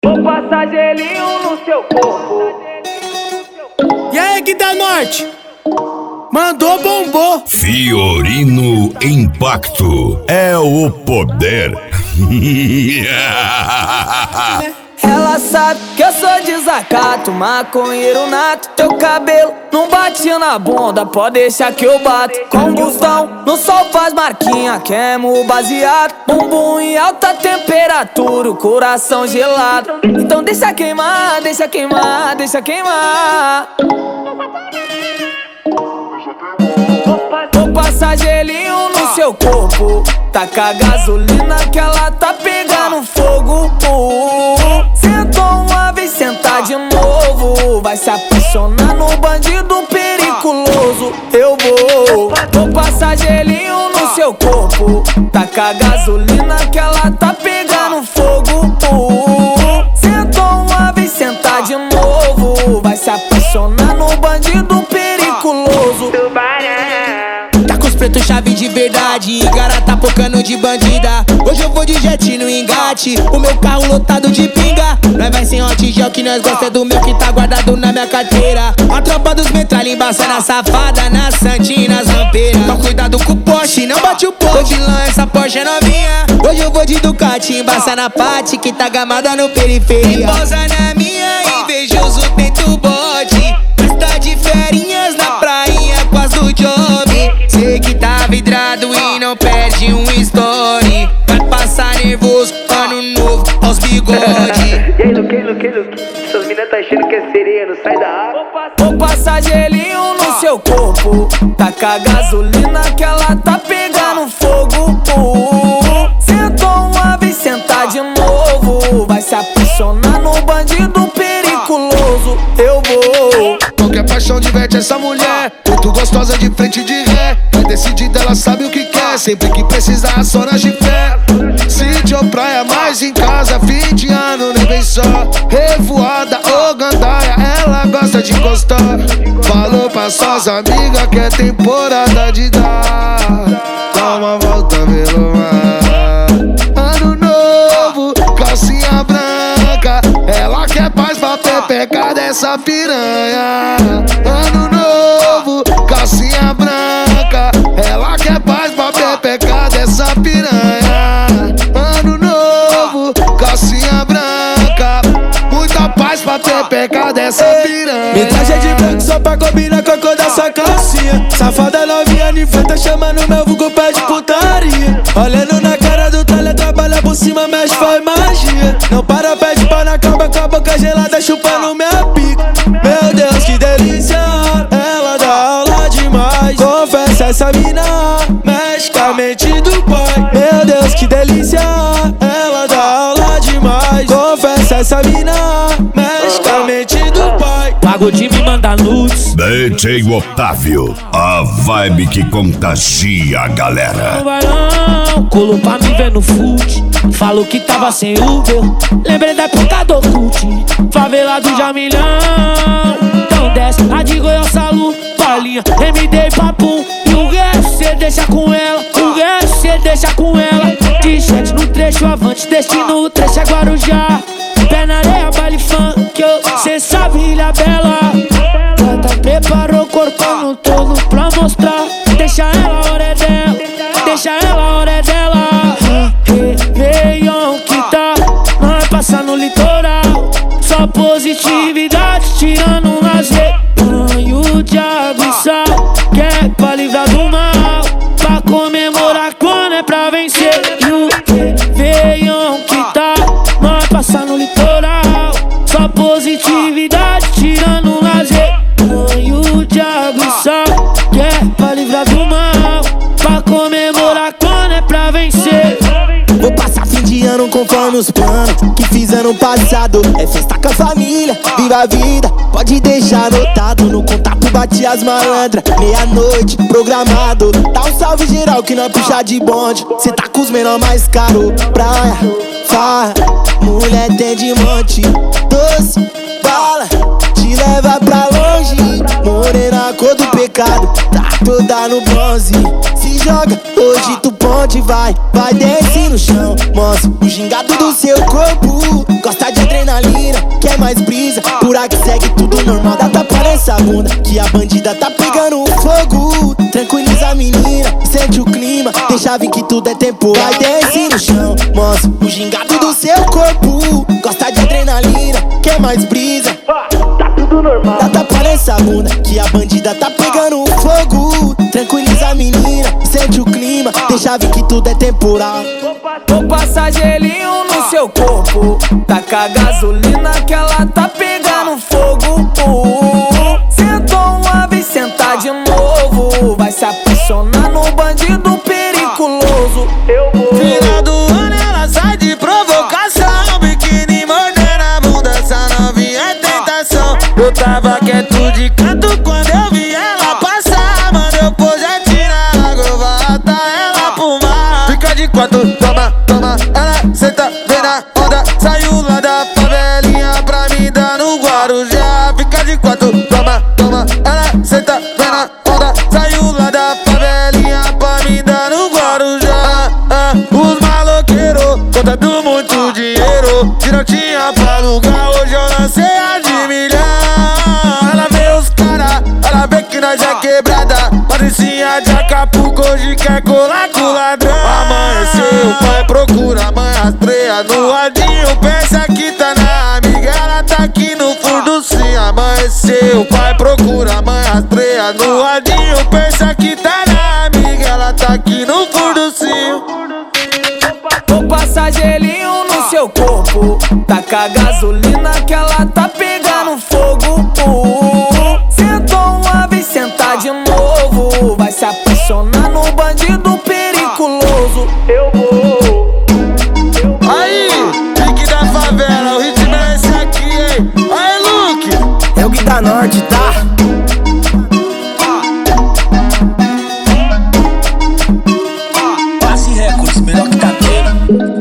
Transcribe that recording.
Vou passar gelinho no seu corpo. E aí, Gui da Norte? Mandou, bombou. Fiorino Impacto é o poder. Ela sabe que eu sou desacato, maconheiro nato. Teu cabelo não bate na bunda, pode deixar que eu bato. Combustão, no sol faz marquinha, queimo baseado. Bumbum em alta temperatura, o coração gelado. Então deixa queimar, deixa queimar, deixa queimar. Vou passar gelinho no seu corpo, taca gasolina que ela tá pegando fogo. Sentou uma vez, sentar de novo, vai se apaixonar no bandido periculoso. Eu vou passar gelinho no seu corpo, taca gasolina que ela tá pegando fogo. Sentou uma vez, sentar de novo, vai se apaixonar no bandido periculoso. Tá com os pretos chave de verdade, cara tá focando de bandida. Hoje eu vou de jet no engate, o meu carro lotado de pinga. Nós vai sem hot gel que nós gosta do meu que tá guardado na minha carteira. A tropa dos metralha embaça na safada, na santinha, nas rampeiras. Toma cuidado com o Porsche, não bate o poste. Ô vilão, essa Porsche é novinha. Hoje eu vou de Ducati, embaça na Pati que tá gamada no periferia. Pousa na minha, invejoso tenta o bote. Tá de ferinhas na prainha com as do job. Sei que tá vidrado e não perde um story. Vai passar nervoso, ano novo, aos bigode. E aí, Luque, essas minas tá achando que é sereia, não sai da água. Vou passar gelinho no seu corpo, taca gasolina que ela tá pegando fogo. Sentou uma vez, sentar de novo, vai se apaixonar no bandido periculoso. Eu vou. Qualquer paixão diverte essa mulher, muito gostosa de frente de ré. Vai decidida, ela sabe o que quer, sempre que precisar só na de fé. Sítio ou praia, mais em casa, fim de ano nem vem só. Revoada ou gandaia, ela gosta de encostar. Falou pra suas amigas que é temporada de dar. Dá uma volta pelo mar. Ano novo, calcinha branca, ela quer paz pra pepecar dessa piranha. Ano novo, calcinha branca, ela quer paz pra pepecar dessa piranha. Ano novo, calcinha branca, muita paz pra pepecar dessa piranha. Me traje de branco só pra combinar com a cor da sua calcinha. Safada novinha de frente, chamando meu vulgo pé de putaria. Olhando na cara do talha, trabalha por cima, mexe, faz magia. Não para, pede pau na cama com a boca gelada, chupando minha pica. Meu Deus, que delícia, ela dá aula demais. Confessa, essa mina mexe com a mente do pai. Meu Deus, que delícia, ela dá aula demais. Confessa, essa mina mexe com a mente do pai. Pago de me mandar nudes. DJ Otávio, a vibe que contagia a galera. Não vai não, colou pra me ver no fute. Falou que tava sem Uber, lembrei da época do cult. Favelado de Amilhão, então desce a de Goiás, Salu, Palinha, MD e Papum. E o resto cê deixa com ela, o resto cê deixa com ela. T-shirt no trecho avante, destino o trecho é Guarujá. Pé na areia, baile funk, cê sabe, Ilha Bela. Canta, preparou o corpo no todo pra mostrar. Deixa ela, a hora é dela, deixa ela, a hora é dela. Réveillon que tá, nós passa no litoral. Só positividade, tirando um lazer. Banho de água e sal, que é pra livrar do mal. Pra comemorar quando é pra vencer. E o Réveillon que tá, nós passa no litoral. Só positividade, tirando um lazer. Banho de água e sal, que é pra livrar do mal. Pra comemorar quando é pra vencer. Vou passar fim de ano conforme os planos que fiz ano passado. É festa com a família, viva a vida, pode deixar anotado. No contato bate as malandras, meia-noite, programado. Dá um salve geral que nós puxa de bonde. Cê tá com os menor mais caro. Praia, farra, mulher tem de monte. Doce, bala te leva pra longe. Morena, cor do pecado, tá toda no bronze. Se joga, hoje tu pode, vai desce no chão. Mostra o gingado do seu corpo. Gosta de adrenalina, quer mais brisa. Por aqui segue tudo normal. Dá tapa nessa bunda, que a bandida tá pegando fogo. Tranquiliza a menina, sente o clima. Deixa vir que tudo é tempo. Vai desce no chão, mostra o gingado do seu corpo. Gosta de adrenalina, quer mais brisa. Tá tudo normal. Dá tapa nessa bunda, que a bandida tá pegando fogo. Tranquiliza a menina, sente o clima. Deixa vir que tudo é temporal. Vou passar gelinho no seu corpo. Taca gasolina que ela tá pegando fogo. Sentou uma vez, senta de novo. Vai se apaixonar no bandido periculoso. Eu vou. Final do ano ela sai de provocação. Biquíni mordendo a bunda, essa novinha é tentação. Eu tava quieto de canto quando eu vi ela passar. Mandou projetinho na água, eu vou atar ela pro mar. Fica de quatro, toma, ela senta, vem na onda. Saiu lá da favelinha pra me dar no Guarujá. Fica de quatro, toma, ela senta, vem na onda. Saiu lá da favelinha pra me dar no Guarujá. Os maloqueiros contando muito dinheiro. Se não tinha pra alugar, hoje eu lancei a de milhão. Ela vê os cara, ela vê que nós é quebrada. Patricinha de Acapulco, hoje quer colar com o ladrão. Amanheceu, o pai procura a mãe rastreia no ladinho. Pensa que tá na amiga, ela tá aqui no fundo sim. Amanheceu, o pai procura a mãe rastreia no ladinho. Pensa que tá na amiga, ela tá aqui no fundo sim. Vou passar gelinho no seu corpo. Taca gasolina que ela tá pegando fogo. Sentou uma vez, senta de novo. Vai se apaixonar no bandido periculoso. Eu vou. Aí, pique da favela, o ritmo é esse aqui, hein? Aí, Luke! É o Gui da Norte, tá? Passe Records, melhor que tá tendo.